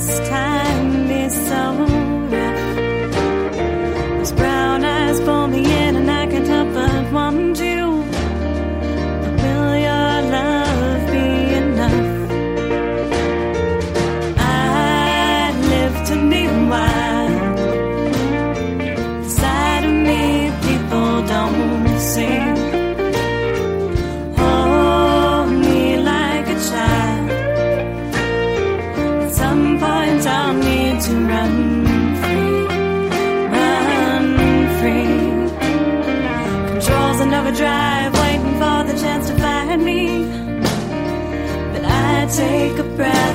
this time be so rough. Those brown eyes pull me in and I can't help but want you. But will your love be enough? I live to be wild. The side of me people don't see. Hold me like a child. At some point I'll need to run free. Controls in overdrive, waiting for the chance to find me. But I take a breath